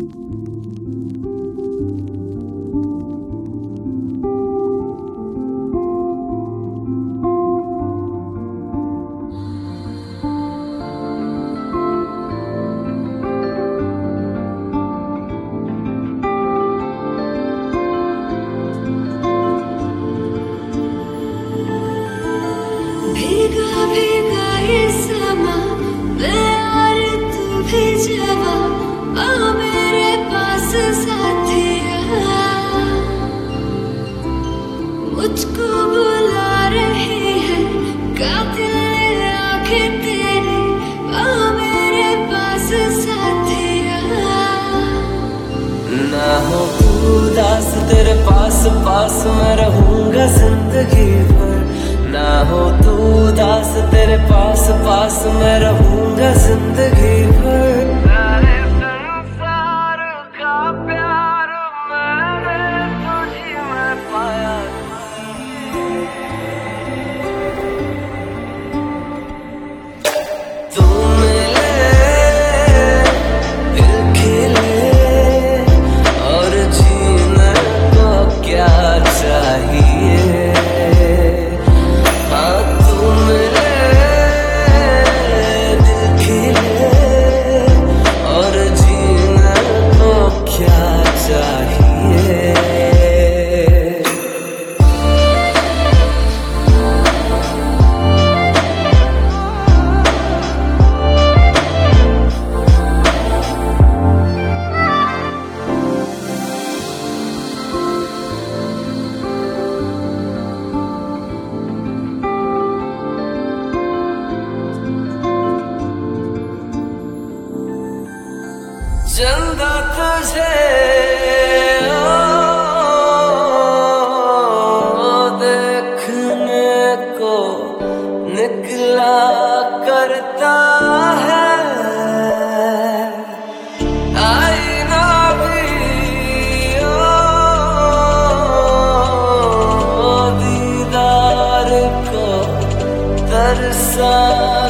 भीगा भीगा ये समा यार तू भी जवा आ मेरे पास साथिया मुझको बुला रही है कातिल आंखें तेरी आ मेरे पास साथिया ना हो तू उदास तेरे पास पास मैं रहूंगा जिंदगी भर ना हो तू उदास तेरे पास पास मैं रहूंगा जिंदगी भर सारे संसार का प्यार मैंने तुझी में पाया तू मिले दिल खिले और जीने को क्या चाहिए चंदा तुझे देखने को निकला करता है आईना भी दीदार को तरसा